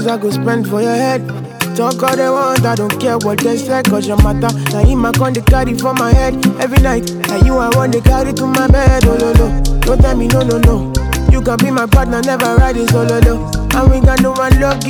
hours I go spend for your head. Talk all they want, I don't care what they say, cause your matter. Now him I con they carry for my head every night. Now you I want they carry to my bed, oh no no. Don't tell me no no no. You can be my partner, never riding solo low. And we got no one lucky